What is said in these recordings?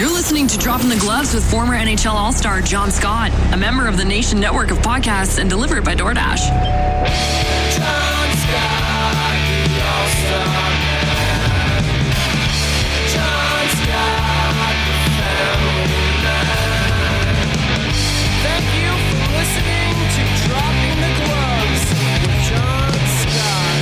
You're listening to Dropping the Gloves with former NHL All-Star John Scott, a member of the Nation Network of podcasts and delivered by DoorDash. John Scott, the All-Star man. John Scott, the family man. Thank you for listening to Dropping the Gloves with John Scott.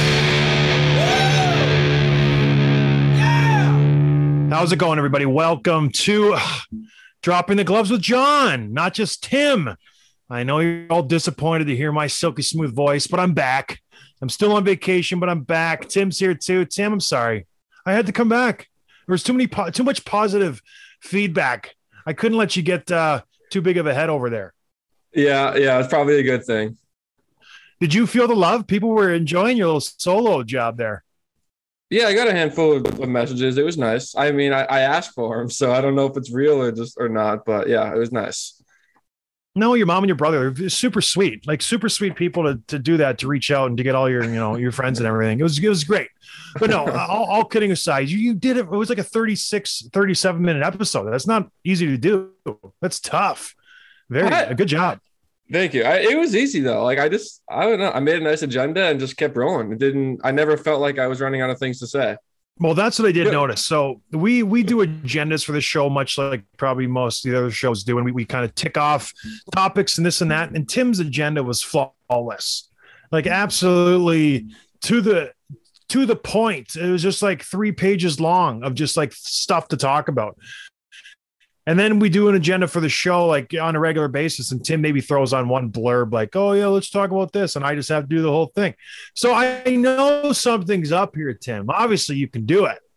Woo! Yeah! How's it going, everybody? Welcome to Dropping the Gloves with John, not just Tim. I know you're all disappointed to hear my silky smooth voice, but I'm back. I'm still on vacation, but I'm back. Tim's here too. Tim, I'm sorry. I had to come back. There was too much positive feedback. I couldn't let you get too big of a head over there. Yeah, it's probably a good thing. Did you feel the love? People were enjoying your little solo job there. Yeah, I got a handful of messages. It was nice. I mean, I asked for them, so I don't know if it's real or not, but yeah, it was nice. No, your mom and your brother are super sweet, like super sweet people to do that, to reach out and to get all your, your friends and everything. It was great. But no, all kidding aside, you did it. It was like a 37 minute episode. That's not easy to do. That's tough. A good job. Thank you. It was easy though. Like I don't know. I made a nice agenda and just kept rolling. I never felt like I was running out of things to say. Well, that's what I did notice. So we do agendas for the show, much like probably most of the other shows do. And we kind of tick off topics and this and that. And Tim's agenda was flawless, like absolutely to the point. It was just like 3 pages long of just like stuff to talk about. And then we do an agenda for the show, like on a regular basis. And Tim maybe throws on one blurb like, oh yeah, let's talk about this. And I just have to do the whole thing. So I know something's up here, Tim. Obviously you can do it.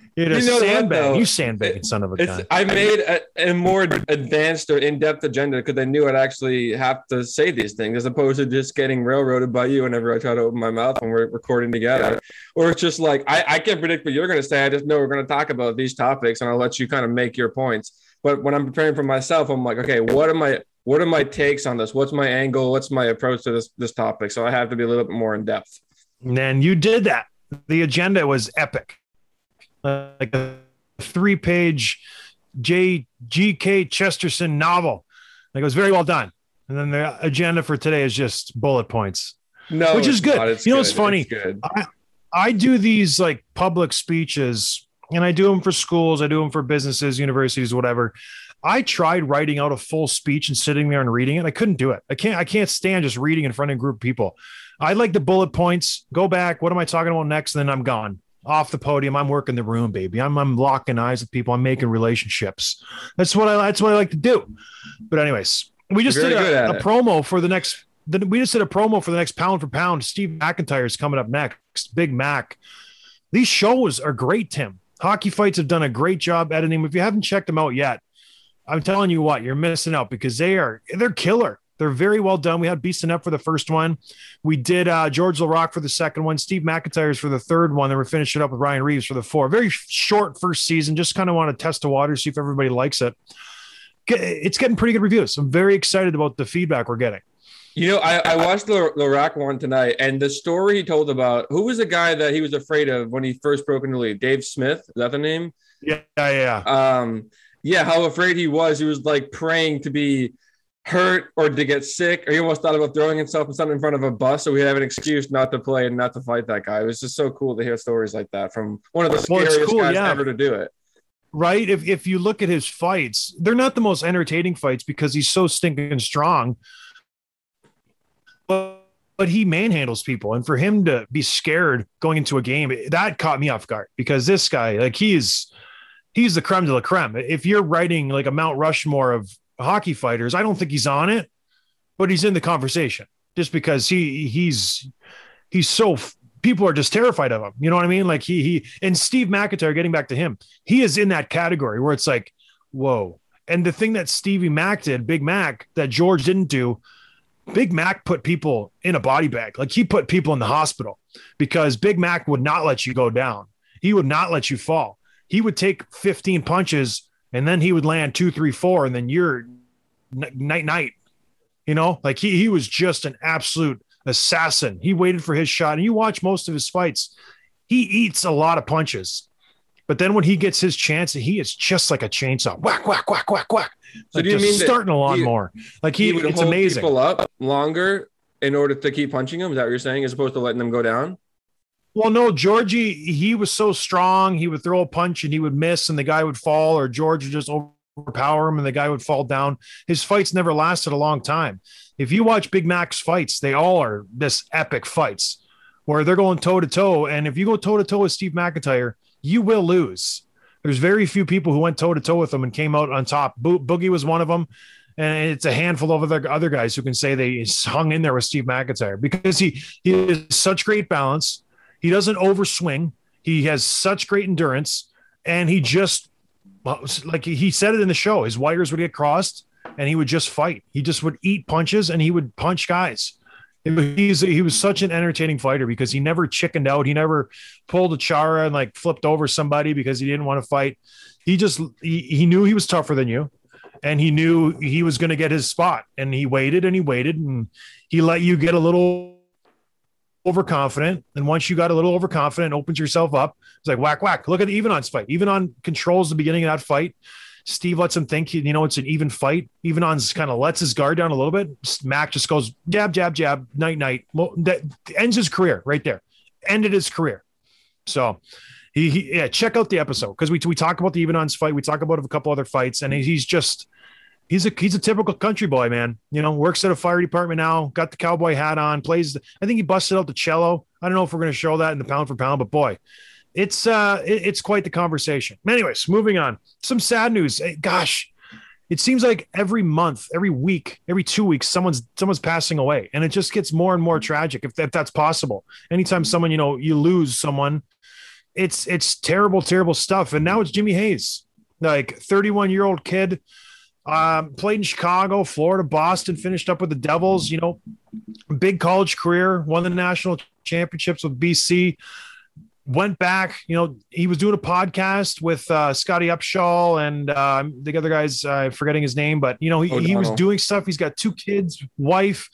You sandbagging son of a gun. I made a more advanced or in-depth agenda because I knew I'd actually have to say these things as opposed to just getting railroaded by you whenever I try to open my mouth when we're recording together. Or it's just like, I can't predict what you're going to say. I just know we're going to talk about these topics and I'll let you kind of make your points. But when I'm preparing for myself, I'm like, okay, what are my takes on this? What's my angle? What's my approach to this topic? So I have to be a little bit more in depth. And then you did that. The agenda was epic. Like a 3-page G.K. Chesterton novel. Like it was very well done. And then the agenda for today is just bullet points. No, which is good. It's funny. I do these like public speeches. And I do them for schools. I do them for businesses, universities, whatever. I tried writing out a full speech and sitting there and reading it. I couldn't do it. I can't stand just reading in front of a group of people. I like the bullet points, go back. What am I talking about next? And then I'm gone off the podium. I'm working the room, baby. I'm locking eyes with people. I'm making relationships. That's what I like to do. But anyways, we just did a promo for the next. We just did a promo for the next Pound for Pound. Steve McIntyre is coming up next. Big Mac. These shows are great, Tim. Hockey Fights have done a great job editing. If you haven't checked them out yet, I'm telling you what, you're missing out because they're killer. They're very well done. We had Beast and Up for the first one. We did George LaRock for the second one. Steve McIntyre's for the third one. Then we're finishing up with Ryan Reeves for the fourth. Very short first season. Just kind of want to test the water, see if everybody likes it. It's getting pretty good reviews. I'm very excited about the feedback we're getting. I watched the LaRock one tonight, and the story he told about who was the guy that he was afraid of when he first broke into the league? Dave Smith, is that the name? Yeah. How afraid he was. He was like praying to be hurt or to get sick, or he almost thought about throwing himself in front of a bus so he'd have an excuse not to play and not to fight that guy. It was just so cool to hear stories like that from one of the scariest guys ever to do it. Right? If you look at his fights, they're not the most entertaining fights because he's so stinking strong. But he manhandles people, and for him to be scared going into a game, that caught me off guard because this guy, like he's the creme de la creme. If you're writing like a Mount Rushmore of hockey fighters, I don't think he's on it, but he's in the conversation just because he's so people are just terrified of him. You know what I mean? Like he and Steve McIntyre, getting back to him, he is in that category where it's like, whoa. And the thing that Stevie Mac did, Big Mac, that George didn't do, Big Mac put people in a body bag. Like he put people in the hospital because Big Mac would not let you go down. He would not let you fall. He would take 15 punches and then he would land 2, 3, 4. And then you're night, like he was just an absolute assassin. He waited for his shot, and you watch most of his fights. He eats a lot of punches. But then when he gets his chance, he is just like a chainsaw. Whack, whack, whack, whack, whack. So Like do you just mean that starting a lawnmower? Like he would it's hold amazing. people up longer in order to keep punching them? Is that what you're saying, as opposed to letting them go down? Well, no, Georgie, he was so strong. He would throw a punch and he would miss, and the guy would fall, or George would just overpower him and the guy would fall down. His fights never lasted a long time. If you watch Big Mac's fights, they all are this epic fights where they're going toe to toe. And if you go toe to toe with Steve McIntyre, you will lose. There's very few people who went toe to toe with him and came out on top. Boogie was one of them. And it's a handful of other guys who can say they hung in there with Steve McIntyre because he has such great balance. He doesn't overswing. He has such great endurance. And he just, like he said it in the show, his wires would get crossed and he would just fight. He just would eat punches and he would punch guys. He was such an entertaining fighter because he never chickened out. He never pulled a Chara and like flipped over somebody because he didn't want to fight. He knew he was tougher than you, and he knew he was going to get his spot. And he waited and he let you get a little overconfident. And once you got a little overconfident, opens yourself up. It's like whack, whack. Look at the Evenon's fight. Evenon controls the beginning of that fight. Steve lets him think, it's an even fight. Evenon's kind of lets his guard down a little bit. Mac just goes jab, jab, jab, night, night. Well, that ends his career right there. Ended his career. So check out the episode because we talk about the Evenon's fight. We talk about a couple other fights, and he's a typical country boy, man. Works at a fire department now, got the cowboy hat on, plays. I think he busted out the cello. I don't know if we're going to show that in the pound for pound, but boy, it's quite the conversation. Anyways, moving on. Some sad news. Gosh, it seems like every month, every week, every 2 weeks, someone's passing away, and it just gets more and more tragic if that's possible. Anytime someone, you lose someone, it's terrible, terrible stuff. And now it's Jimmy Hayes, like 31-year-old kid, played in Chicago, Florida, Boston, finished up with the Devils. Big college career, won the national championships with BC. Went back, he was doing a podcast with Scotty Upshaw and the other guys, forgetting his name, but he was doing stuff. He's got 2 kids, wife.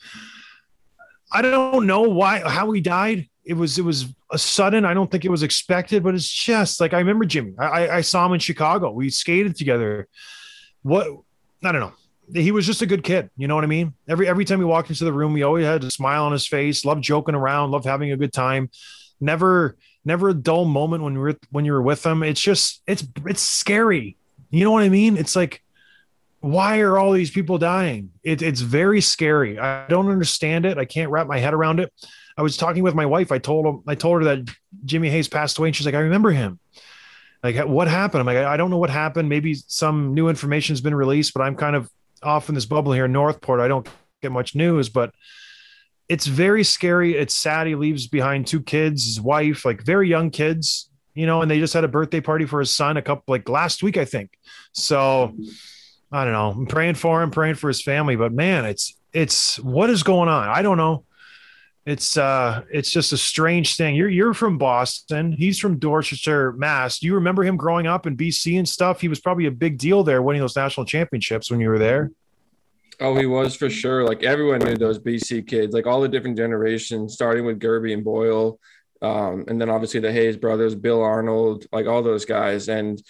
I don't know how he died. It was a sudden. I don't think it was expected, but it's just like, I remember Jimmy. I saw him in Chicago. We skated together. I don't know. He was just a good kid. You know what I mean? Every time he walked into the room, he always had a smile on his face, loved joking around, loved having a good time. Never a dull moment when you were with him. It's just, it's scary. You know what I mean? It's like, why are all these people dying? It's very scary. I don't understand it. I can't wrap my head around it. I was talking with my wife. I told her that Jimmy Hayes passed away, and she's like, I remember him. Like, what happened? I'm like, I don't know what happened. Maybe some new information has been released, but I'm kind of off in this bubble here in Northport. I don't get much news, but it's very scary. It's sad. He leaves behind 2 kids, his wife, like very young kids, and they just had a birthday party for his son last week, I think. So I don't know. I'm praying for him, praying for his family, but man, it's what is going on? I don't know. It's just a strange thing. You're from Boston. He's from Dorchester, Mass. Do you remember him growing up in BC and stuff? He was probably a big deal there, winning those national championships when you were there. Oh, he was for sure. Like everyone knew those BC kids, like all the different generations, starting with Gerby and Boyle. And then obviously the Hayes brothers, Bill Arnold, like all those guys. And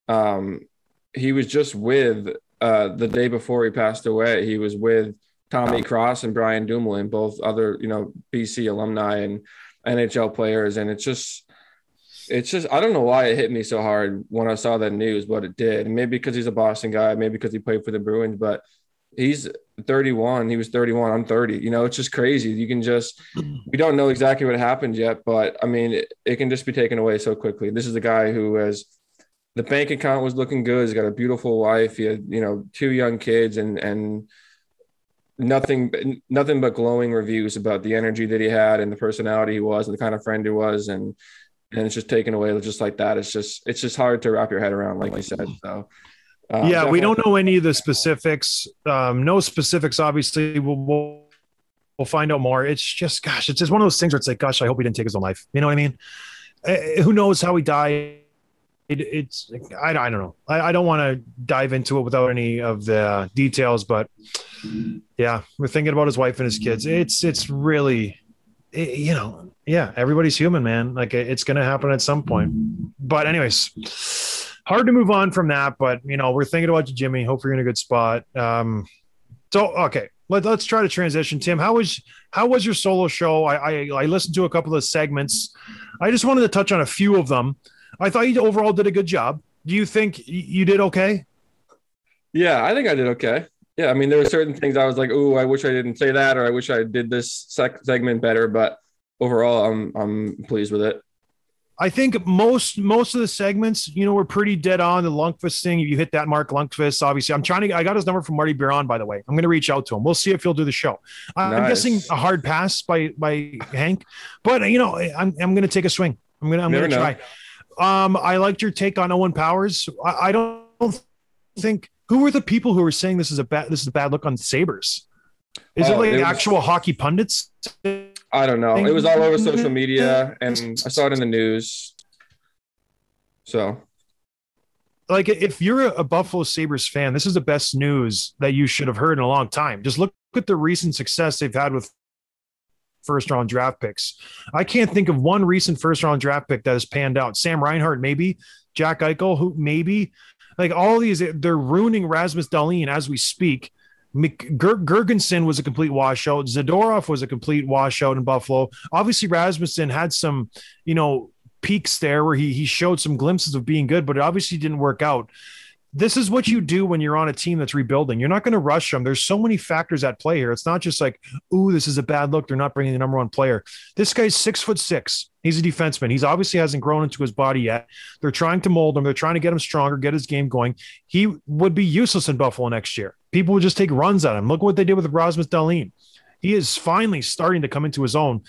he was just with the day before he passed away, he was with Tommy Cross and Brian Dumoulin, both other, BC alumni and NHL players. And it's just, I don't know why it hit me so hard when I saw that news, but it did. Maybe because he's a Boston guy, maybe because he played for the Bruins, but he's 31. He was 31. I'm 30. It's just crazy. We don't know exactly what happened yet, but I mean, it can just be taken away so quickly. This is a guy who has, the bank account was looking good. He's got a beautiful wife. He had, 2 young kids and nothing but glowing reviews about the energy that he had and the personality he was and the kind of friend he was. And it's just taken away just like that. It's just hard to wrap your head around, like you said. So we don't know any of the specifics. No specifics, obviously. We'll find out more. It's just, gosh, it's just one of those things where it's like, gosh, I hope he didn't take his own life. You know what I mean? Who knows how he died? I don't know. I don't want to dive into it without any of the details, but yeah, we're thinking about his wife and his kids. It's really, yeah, everybody's human, man. Like it's going to happen at some point. But anyways, hard to move on from that. But we're thinking about you, Jimmy. Hope you're in a good spot. So okay, let's try to transition. Tim, how was your solo show? I listened to a couple of segments. I just wanted to touch on a few of them. I thought you overall did a good job. Do you think you did okay? Yeah, I think I did okay. Yeah, I mean, there were certain things I was like, "Ooh, I wish I didn't say that," or "I wish I did this segment better." But overall, I'm pleased with it. I think most of the segments, were pretty dead on. The Lundqvist thing, if you hit that Mark Lundqvist, obviously, I got his number from Marty Biron, by the way. I'm going to reach out to him. We'll see if he'll do the show. I'm guessing a hard pass by Hank, but I'm going to take a swing. I'm going to try. I liked your take on Owen Powers. I don't think. Who were the people who were saying this is a bad look on Sabres? Is it like actual hockey pundits? I don't know. It was all over social media, and I saw it in the news. So, like, if you're a Buffalo Sabres fan, this is the best news that you should have heard in a long time. Just look at the recent success they've had with first-round draft picks. I can't think of one recent first-round draft pick that has panned out. Sam Reinhart, maybe. Jack Eichel, who maybe. Like, all these, they're ruining Rasmus Dahlin as we speak. Gergensen was a complete washout. Zadorov was a complete washout in Buffalo. Obviously, Rasmussen had some, peaks there where he showed some glimpses of being good, but it obviously didn't work out. This is what you do when you're on a team that's rebuilding. You're not going to rush them. There's so many factors at play here. It's not just like, ooh, this is a bad look. They're not bringing the number one player. This guy's 6'6". He's a defenseman. He's obviously hasn't grown into his body yet. They're trying to mold him. They're trying to get him stronger, get his game going. He would be useless in Buffalo next year. People would just take runs at him. Look what they did with Rasmus Dahlin. He is finally starting to come into his own.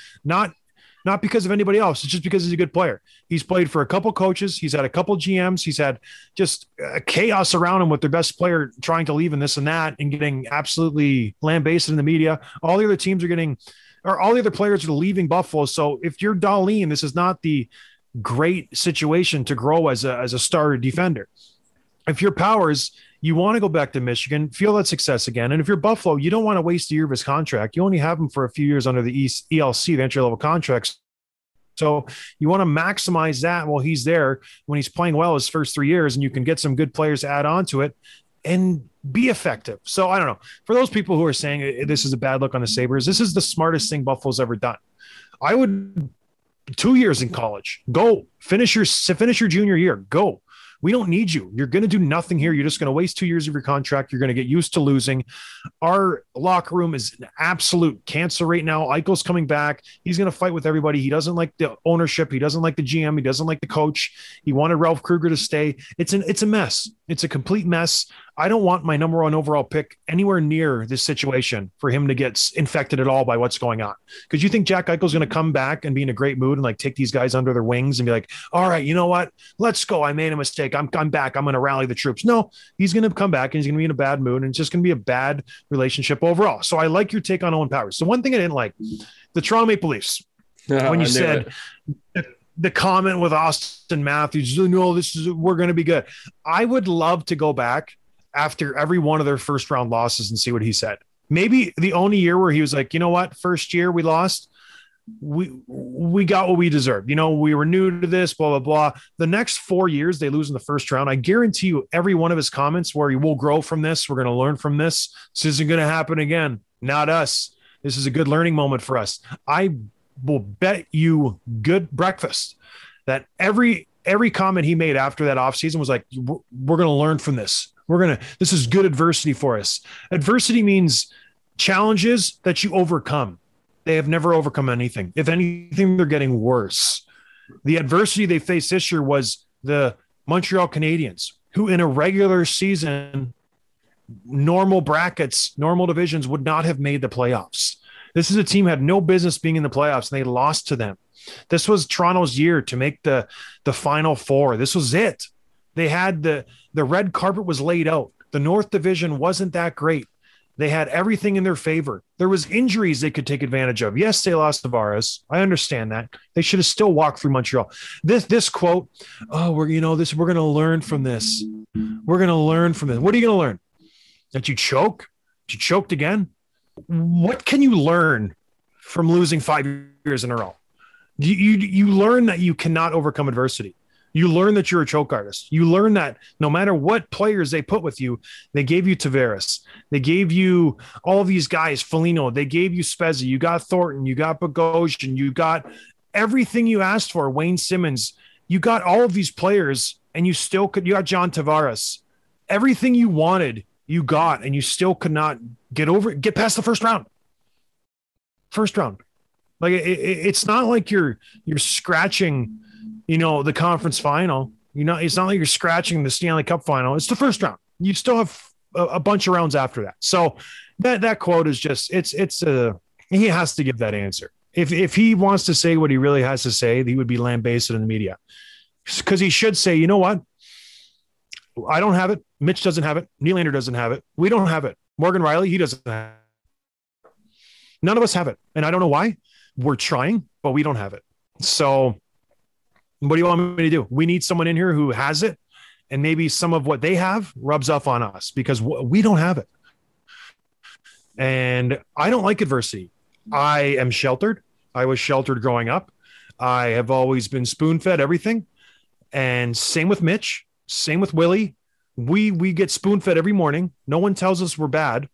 Not because of anybody else. It's just because he's a good player. He's played for a couple coaches. He's had a couple GMs. He's had just chaos around him with their best player trying to leave and this and that and getting absolutely lambasted in the media. All the other teams are getting, or all the other players are leaving Buffalo. So if you're Dahlin, this is not the great situation to grow as a starter defender. If you're Powers, you want to go back to Michigan, feel that success again. And if you're Buffalo, you don't want to waste a year of his contract. You only have him for a few years under the ELC, the entry-level contracts. So you want to maximize that while he's there when he's playing well his first 3 years, and you can get some good players to add on to it and be effective. So I don't know. For those people who are saying this is a bad look on the Sabres, this is the smartest thing Buffalo's ever done. I would 2 years in college, go finish your junior year, go. We don't need you. You're going to do nothing here. You're just going to waste 2 years of your contract. You're going to get used to losing. Our locker room is an absolute cancer right now. Eichel's coming back. He's going to fight with everybody. He doesn't like the ownership. He doesn't like the GM. He doesn't like the coach. He wanted Ralph Kruger to stay. It's a mess. It's a complete mess. I don't want my number one overall pick anywhere near this situation for him to get infected at all by what's going on. Because you think Jack Eichel's going to come back and be in a great mood and like take these guys under their wings and be like, all right, you know what? Let's go. I made a mistake. I'm back. I'm going to rally the troops. No, he's going to come back and he's going to be in a bad mood and it's just going to be a bad relationship overall. So I like your take on Owen Powers. So one thing I didn't like, the Toronto Maple Leafs, when you said the comment with Auston Matthews, no, we're going to be good. I would love to go back after every one of their first round losses and see what he said. Maybe the only year where he was like, you know what, first year we lost, we got what we deserved. We were new to this, blah, blah, blah. The next 4 years they lose in the first round. I guarantee you every one of his comments where he will grow from this. We're going to learn from this. This isn't going to happen again. Not us. This is a good learning moment for us. I will bet you good breakfast that every comment he made after that offseason was like, we're going to learn from this. This is good adversity for us. Adversity means challenges that you overcome. They have never overcome anything. If anything, they're getting worse. The adversity they faced this year was the Montreal Canadiens, who in a regular season, normal brackets, normal divisions would not have made the playoffs. This is a team had no business being in the playoffs, and they lost to them. This was Toronto's year to make the Final Four. This was it. They had the red carpet was laid out. The North Division wasn't that great. They had everything in their favor. There was injuries they could take advantage of. Yes, they lost Tavares. I understand that. They should have still walked through Montreal. This quote, we're going to learn from this. We're going to learn from this. What are you going to learn? That you choke? You choked again? What can you learn from losing 5 years in a row. You learn that you cannot overcome adversity. You learn that you're a choke artist. You learn that no matter what players they put with you, they gave you Tavares. They gave you all these guys, Foligno. They gave you Spezza. You got Thornton. You got Bogosian. You got everything you asked for, Wayne Simmons. You got all of these players, and you still could. You got John Tavares. Everything you wanted, you got, and you still could not get past the first round. First round. Like it's not like you're scratching, the conference final. It's not like you're scratching the Stanley Cup final. It's the first round. You still have a bunch of rounds after that. So that quote is just he has to give that answer. If he wants to say what he really has to say, he would be lambasted in the media, because he should say, you know what? I don't have it. Mitch doesn't have it. Nylander doesn't have it. We don't have it. Morgan Riley, he doesn't have it. None of us have it. And I don't know why. We're trying, but we don't have it. So what do you want me to do? We need someone in here who has it, and maybe some of what they have rubs off on us, because we don't have it. And I don't like adversity. I am sheltered. I was sheltered growing up. I have always been spoon-fed everything. And same with Mitch, same with Willie. We get spoon-fed every morning. No one tells us we're bad.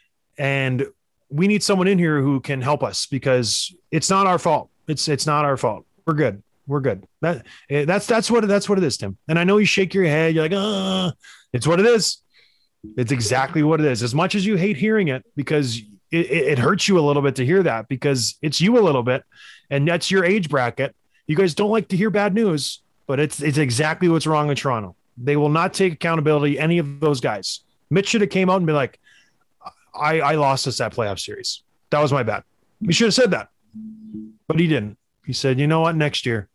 And we need someone in here who can help us, because it's not our fault. It's not our fault. We're good. We're good. That's what it is, Tim. And I know you shake your head. You're like, it's what it is. It's exactly what it is. As much as you hate hearing it, because it hurts you a little bit to hear that, because it's you a little bit, and that's your age bracket. You guys don't like to hear bad news, but it's exactly what's wrong in Toronto. They will not take accountability, any of those guys. Mitch should have came out and been like, I lost us that playoff series. That was my bad. He should have said that, but he didn't. He said, you know what? Next year.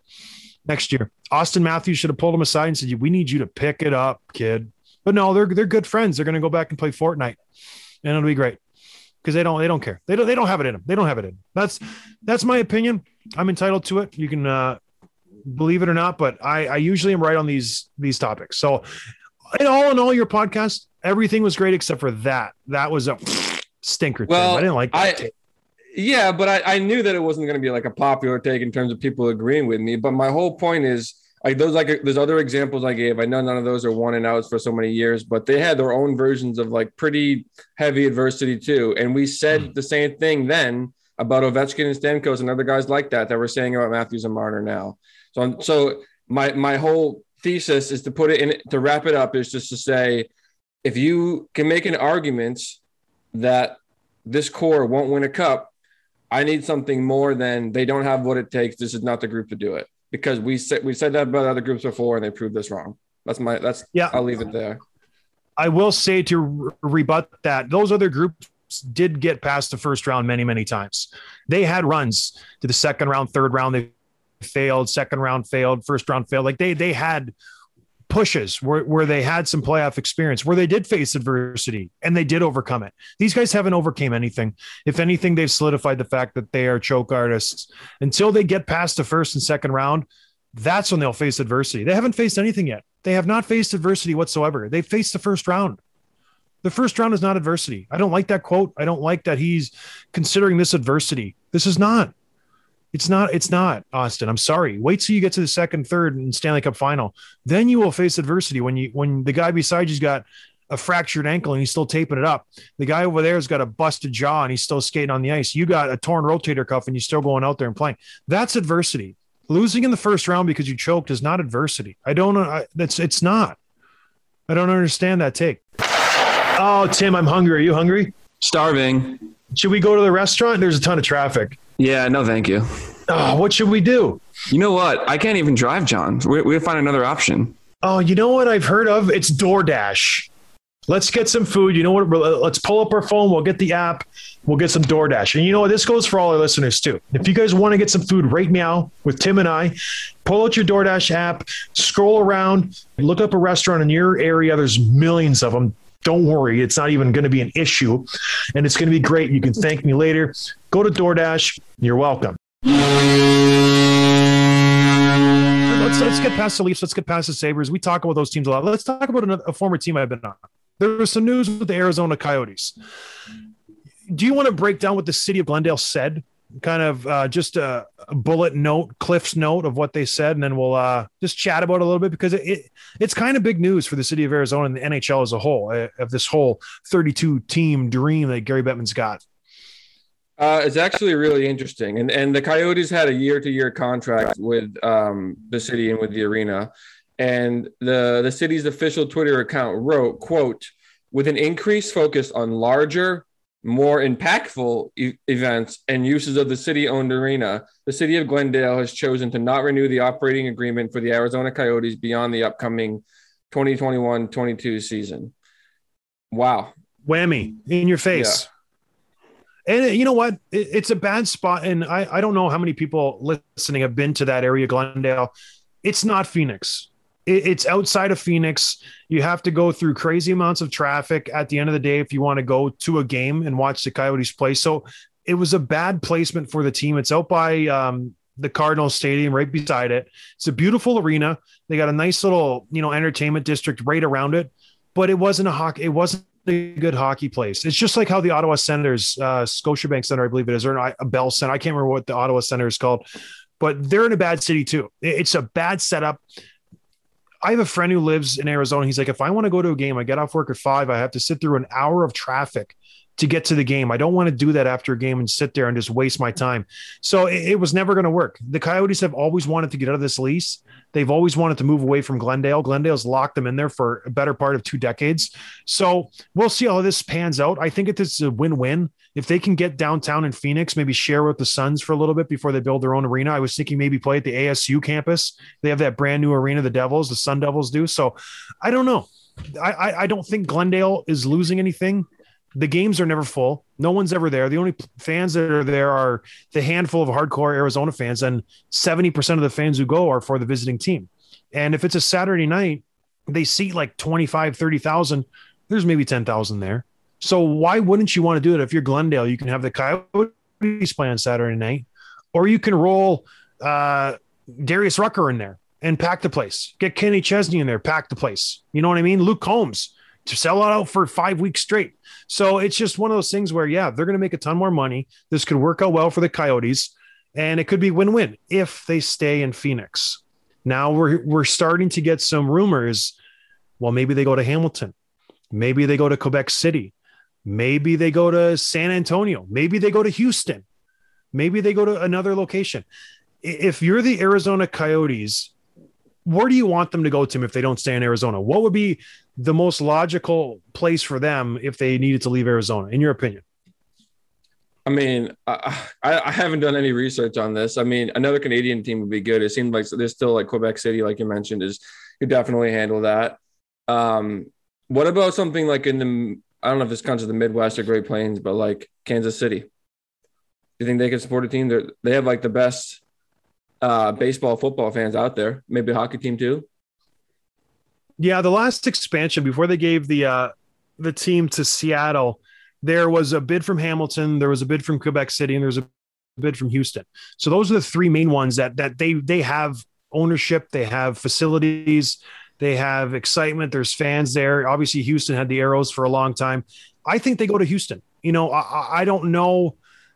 Austin Matthews should have pulled him aside and said, we need you to pick it up, kid. But no, they're good friends. They're going to go back and play Fortnite, and it'll be great, because they don't care. They don't have it in them. They don't have it in. That's my opinion. I'm entitled to it. You can believe it or not, but I usually am right on these topics. So in all, your podcast, everything was great except for that. That was a stinker. Well, I didn't like that. Yeah, but I knew that it wasn't going to be like a popular take in terms of people agreeing with me. But my whole point is, there's other examples I gave. I know none of those are one and outs for so many years, but they had their own versions of like pretty heavy adversity too. And we said the same thing then about Ovechkin and Stamkos and other guys like that we're saying about Matthews and Marner now. So my whole thesis is to put it in, to wrap it up, is just to say, if you can make an argument that this core won't win a cup, I need something more than they don't have what it takes. This is not the group to do it, because we said that about other groups before, and they proved this wrong. I'll leave it there. I will say, to rebut that, those other groups did get past the first round many, many times. They had runs to the second round, third round. They failed, second round failed, first round failed. Like they had pushes where they had some playoff experience, where they did face adversity and they did overcome it. These guys haven't overcame anything. If anything, they've solidified the fact that they are choke artists. Until they get past the first and second round, that's when they'll face adversity. They haven't faced anything yet. They have not faced adversity whatsoever. They faced the first round. The first round is not adversity. I don't like that quote. I don't like that he's considering this adversity. This is not. It's not, Austin. I'm sorry. Wait till you get to the second, third, and Stanley Cup final. Then you will face adversity when the guy beside you's got a fractured ankle and he's still taping it up. The guy over there has got a busted jaw and he's still skating on the ice. You got a torn rotator cuff and you're still going out there and playing. That's adversity. Losing in the first round because you choked is not adversity. I don't know. It's not. I don't understand that take. Oh, Tim, I'm hungry. Are you hungry? Starving. Should we go to the restaurant? There's a ton of traffic. Yeah, no, thank you. Oh, what should we do? You know what? I can't even drive, John. We'll find another option. Oh, you know what I've heard of? It's DoorDash. Let's get some food. You know what? Let's pull up our phone. We'll get the app. We'll get some DoorDash. And you know what? This goes for all our listeners too. If you guys want to get some food right now with Tim and I, pull out your DoorDash app, scroll around, look up a restaurant in your area. There's millions of them. Don't worry. It's not even going to be an issue. And it's going to be great. You can thank me later. Go to DoorDash. You're welcome. Let's get past the Leafs. Let's get past the Sabres. We talk about those teams a lot. Let's talk about a former team I've been on. There was some news with the Arizona Coyotes. Do you want to break down what the city of Glendale said kind of just a bullet note, Cliff's note of what they said, and then we'll just chat about it a little bit because it's kind of big news for the city of Arizona and the NHL as a whole of this whole 32 team dream that Gary Bettman's got. It's actually really interesting, and the Coyotes had a year-to-year contract with the city and with the arena, and the city's official Twitter account wrote, quote, "With an increased focus on larger, more impactful events and uses of the city-owned arena, the city of Glendale has chosen to not renew the operating agreement for the Arizona Coyotes beyond the upcoming 2021-22 season." Wow. Whammy in your face. Yeah. And you know what? It's a bad spot. And I don't know how many people listening have been to that area, Glendale. It's not Phoenix. It's outside of Phoenix. You have to go through crazy amounts of traffic at the end of the day if you want to go to a game and watch the Coyotes play. So it was a bad placement for the team. It's out by the Cardinals Stadium, right beside it. It's a beautiful arena. They got a nice little, entertainment district right around it. But it wasn't a good hockey place. It's just like how the Ottawa Senators, Scotiabank Center, I believe it is, or a Bell Center. I can't remember what the Ottawa Center is called, but they're in a bad city too. It's a bad setup. I have a friend who lives in Arizona. He's like, if I want to go to a game, I get off work at 5. I have to sit through an hour of traffic to get to the game. I don't want to do that after a game and sit there and just waste my time. So it was never going to work. The Coyotes have always wanted to get out of this lease. They've always wanted to move away from Glendale. Glendale's locked them in there for a better part of 2 decades. So we'll see how this pans out. I think it's a win-win. If they can get downtown in Phoenix, maybe share with the Suns for a little bit before they build their own arena. I was thinking maybe play at the ASU campus. They have that brand new arena, the Sun Devils do. So I don't know. I don't think Glendale is losing anything. The games are never full. No one's ever there. The only fans that are there are the handful of hardcore Arizona fans, and 70% of the fans who go are for the visiting team. And if it's a Saturday night, they seat like 25, 30,000. There's maybe 10,000 there. So why wouldn't you want to do it? If you're Glendale, you can have the Coyotes play on Saturday night, or you can roll Darius Rucker in there and pack the place. Get Kenny Chesney in there, pack the place. You know what I mean? Luke Combs to sell it out for 5 weeks straight. So it's just one of those things where, yeah, they're going to make a ton more money. This could work out well for the Coyotes, and it could be win-win if they stay in Phoenix. Now we're starting to get some rumors. Well, maybe they go to Hamilton. Maybe they go to Quebec City. Maybe they go to San Antonio. Maybe they go to Houston. Maybe they go to another location. If you're the Arizona Coyotes, where do you want them to go, Tim, if they don't stay in Arizona? What would be the most logical place for them if they needed to leave Arizona, in your opinion? I mean, I haven't done any research on this. I mean, another Canadian team would be good. It seems like there's still like Quebec City, like you mentioned, could definitely handle that. What about something like in the, I don't know if this counts as the Midwest or Great Plains, but like Kansas City? Do you think they could support a team? They have like the best baseball, football fans out there. Maybe a hockey team too. Yeah, the last expansion before they gave the team to Seattle, there was a bid from Hamilton, there was a bid from Quebec City, and there was a bid from Houston. So those are the 3 main ones that they have ownership, they have facilities, they have excitement. There's fans there. Obviously, Houston had the Arrows for a long time. I think they go to Houston. I don't know.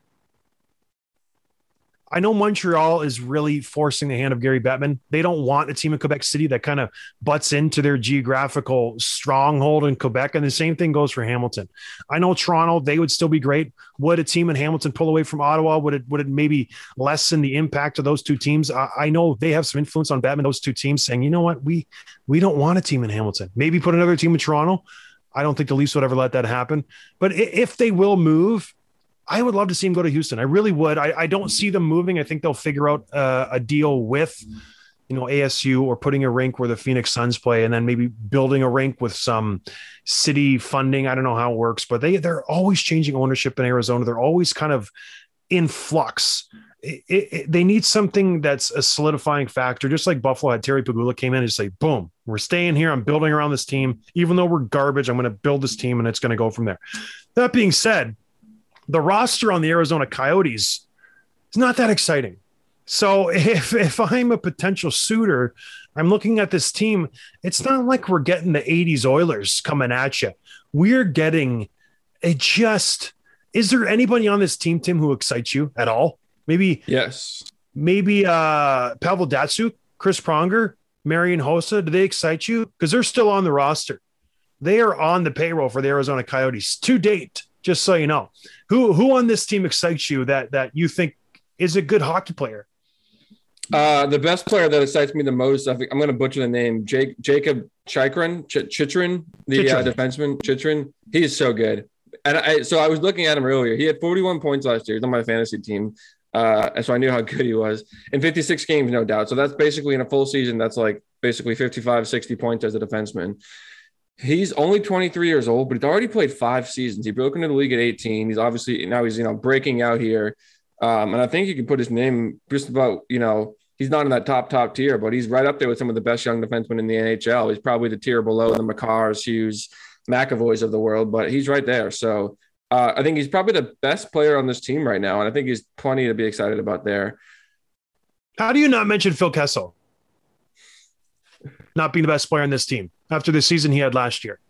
I know Montreal is really forcing the hand of Gary Bettman. They don't want a team in Quebec City that kind of butts into their geographical stronghold in Quebec. And the same thing goes for Hamilton. I know Toronto, they would still be great. Would a team in Hamilton pull away from Ottawa? Would it maybe lessen the impact of those 2 teams? I know they have some influence on Bettman, those 2 teams saying, you know what, we don't want a team in Hamilton. Maybe put another team in Toronto. I don't think the Leafs would ever let that happen. But if they will move, I would love to see him go to Houston. I really would. I don't see them moving. I think they'll figure out a deal with, ASU or putting a rink where the Phoenix Suns play, and then maybe building a rink with some city funding. I don't know how it works, but they're always changing ownership in Arizona. They're always kind of in flux. They need something that's a solidifying factor, just like Buffalo had. Terry Pegula came in and just say, boom, we're staying here. I'm building around this team. Even though we're garbage, I'm going to build this team, and it's going to go from there. That being said, the roster on the Arizona Coyotes is not that exciting. So if I'm a potential suitor, I'm looking at this team. It's not like we're getting the 80s Oilers coming at you. We're getting is there anybody on this team, Tim, who excites you at all? Maybe Yes. Pavel Datsuk, Chris Pronger, Marian Hossa. Do they excite you? Because they're still on the roster. They are on the payroll for the Arizona Coyotes to date. Just so you know, who on this team excites you that you think is a good hockey player? The best player that excites me the most, I think I'm going to butcher the name, Jacob Chychrun, the defenseman, Chychrun. He is so good. And I was looking at him earlier. He had 41 points last year. He's on my fantasy team. And so I knew how good he was in 56 games, no doubt. So that's basically in a full season. That's like basically 55, 60 points as a defenseman. He's only 23 years old, but he's already played 5 seasons. He broke into the league at 18. He's obviously now he's, breaking out here. And I think you can put his name just about, he's not in that top tier, but he's right up there with some of the best young defensemen in the NHL. He's probably the tier below the Makars, Hughes, McAvoys of the world, but he's right there. So I think he's probably the best player on this team right now. And I think he's plenty to be excited about there. How do you not mention Phil Kessel not being the best player on this team after the season he had last year?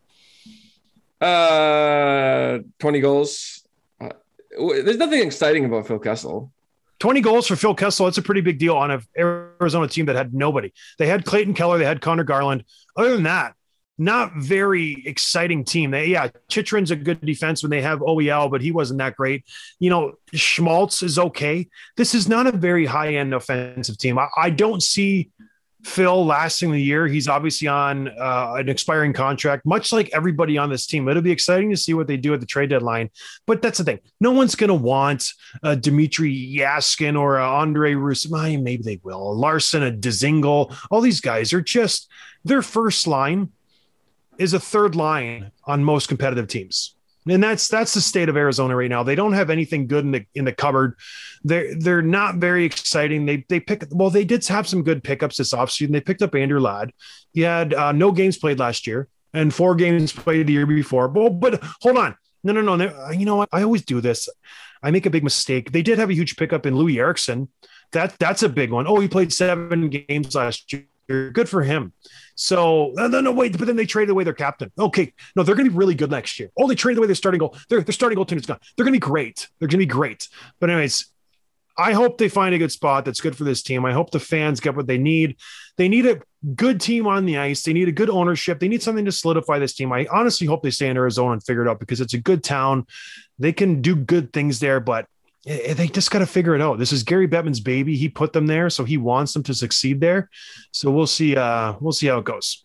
20 goals. There's nothing exciting about Phil Kessel. 20 goals for Phil Kessel. That's a pretty big deal on an Arizona team that had nobody. They had Clayton Keller. They had Connor Garland. Other than that, not very exciting team. Chychrun's a good defenseman. They have OEL, but he wasn't that great. Schmaltz is okay. This is not a very high-end offensive team. I don't see Phil lasting the year. He's obviously on an expiring contract, much like everybody on this team. It'll be exciting to see what they do at the trade deadline. But that's the thing. No one's going to want Dmitry Yaskin or Andre Russo. Maybe they will. Larson, a Dzingel. All these guys are just their first line is a third line on most competitive teams. And that's the state of Arizona right now. They don't have anything good in the cupboard. They're not very exciting. They did have some good pickups this offseason. They picked up Andrew Ladd. He had no games played last year and 4 games played the year before. But hold on. No. You know what? I always do this. I make a big mistake. They did have a huge pickup in Louis Eriksson. That's a big one. Oh, he played 7 games last year. Good for him. So no, wait, but then they traded away their captain. Okay, no, they're going to be really good next year. Oh, they traded away their starting goal. Their starting goaltender is gone. They're going to be great. But anyways, I hope they find a good spot that's good for this team. I hope the fans get what they need. They need a good team on the ice. They need a good ownership. They need something to solidify this team. I honestly hope they stay in Arizona and figure it out because it's a good town. They can do good things there, but they just got to figure it out. This is Gary Bettman's baby. He put them there, so he wants them to succeed there. So we'll see. We'll see how it goes.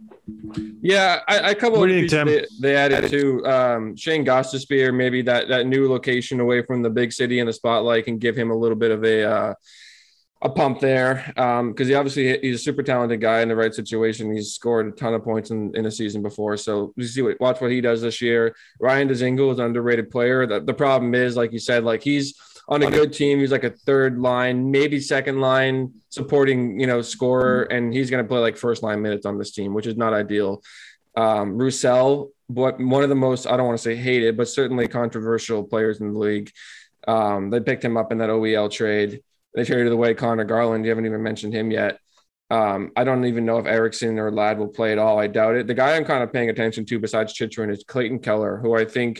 Yeah, a couple of pieces they added to Shane Gostisbehere, maybe that new location away from the big city and the spotlight can give him a little bit of a pump there because he's a super talented guy in the right situation. He's scored a ton of points in a season before. So watch what he does this year. Ryan Dzingel is an underrated player. The problem is, like you said, like he's on a good team. He's like a third line, maybe second line supporting, scorer. And he's going to play like first line minutes on this team, which is not ideal. Roussel, but one of the most, I don't want to say hated, but certainly controversial players in the league. They picked him up in that OEL trade. They traded away Connor Garland. You haven't even mentioned him yet. I don't even know if Eriksson or Ladd will play at all. I doubt it. The guy I'm kind of paying attention to besides Chychrun is Clayton Keller, who I think,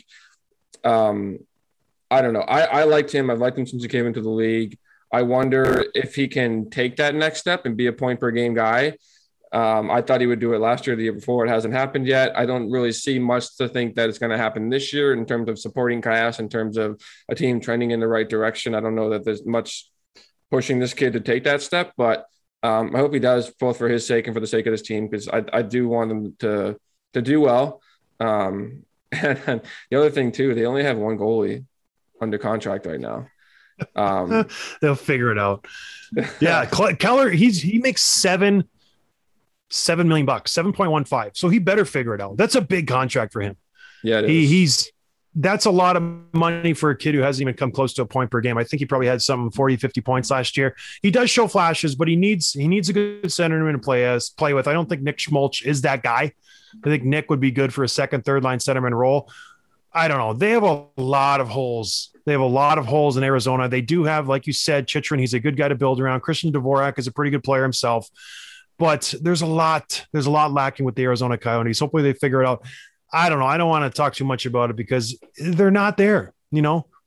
I don't know. I liked him. I've liked him since he came into the league. I wonder if he can take that next step and be a point per game guy. I thought he would do it last year, the year before. It hasn't happened yet. I don't really see much to think that it's going to happen this year in terms of supporting Kayas, in terms of a team trending in the right direction. I don't know that there's much pushing this kid to take that step, but I hope he does, both for his sake and for the sake of this team, because I do want them to do well. And the other thing too, they only have one goalie under contract right now. They'll figure it out. Yeah, Keller, he makes $7 million, $7.15. So he better figure it out. That's a big contract for him. Yeah, it is. That's a lot of money for a kid who hasn't even come close to a point per game. I think he probably had some 40, 50 points last year. He does show flashes, but he needs a good centerman to play with. I don't think Nick Schmaltz is that guy. I think Nick would be good for a second, third line centerman role. I don't know. They have a lot of holes. They have a lot of holes in Arizona. They do have, like you said, Chychrun. He's a good guy to build around. Christian Dvorak is a pretty good player himself, but there's a lot lacking with the Arizona Coyotes. Hopefully they figure it out. I don't know. I don't want to talk too much about it because they're not there.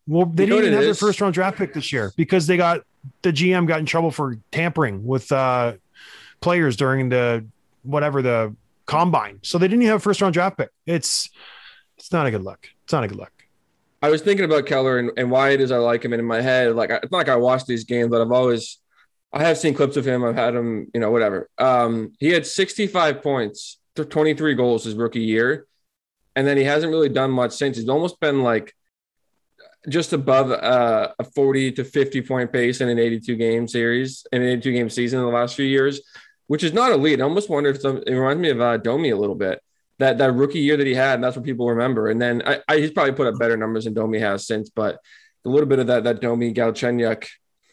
Well, they You know didn't even what have it their is? first round draft pick this year because the GM got in trouble for tampering with players during the combine. So they didn't even have a first round draft pick. It's not a good look. It's not a good look. I was thinking about Keller and why it is I like him. And in my head, like, it's not like I watched these games, but I have seen clips of him. I've had him, whatever. He had 65 points, 23 goals his rookie year. And then he hasn't really done much since. He's almost been like just above a 40 to 50 point pace in an 82 game series, in an 82 game season in the last few years, which is not elite. I almost wonder if it reminds me of Domi a little bit. That rookie year that he had, and that's what people remember. And then he's probably put up better numbers than Domi has since, but a little bit of that Domi Galchenyuk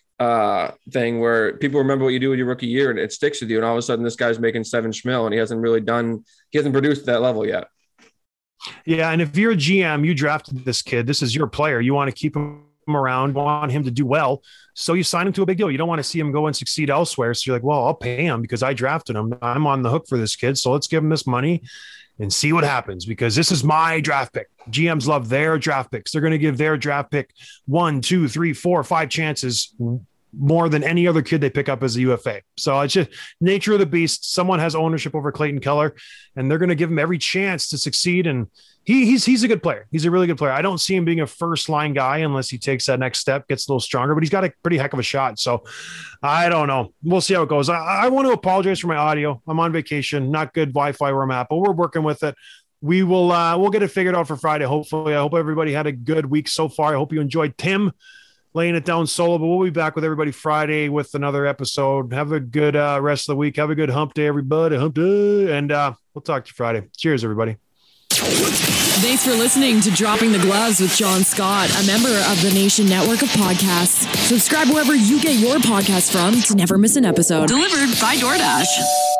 thing where people remember what you do with your rookie year and it sticks with you. And all of a sudden this guy's making 7 schmil and he hasn't produced that level yet. Yeah. And if you're a GM, you drafted this kid, this is your player. You want to keep him around, want him to do well. So you sign him to a big deal. You don't want to see him go and succeed elsewhere. So you're like, well, I'll pay him because I drafted him. I'm on the hook for this kid. So let's give him this money and see what happens because this is my draft pick. GMs love their draft picks. They're going to give their draft pick 1, 2, 3, 4, 5 chances more than any other kid they pick up as a UFA. So it's just nature of the beast. Someone has ownership over Clayton Keller and they're going to give him every chance to succeed. And he's a good player. He's a really good player. I don't see him being a first line guy unless he takes that next step, gets a little stronger, but he's got a pretty heck of a shot. So I don't know. We'll see how it goes. I want to apologize for my audio. I'm on vacation, not good Wi-Fi where I'm at, but we're working with it. We will, we'll get it figured out for Friday. Hopefully. I hope everybody had a good week so far. I hope you enjoyed Tim laying it down solo, but we'll be back with everybody Friday with another episode. Have a good rest of the week. Have a good hump day, everybody. Hump day. And we'll talk to you Friday. Cheers, everybody. Thanks for listening to Dropping the Gloves with John Scott, a member of the Nation Network of Podcasts. Subscribe wherever you get your podcasts from to never miss an episode. Delivered by DoorDash.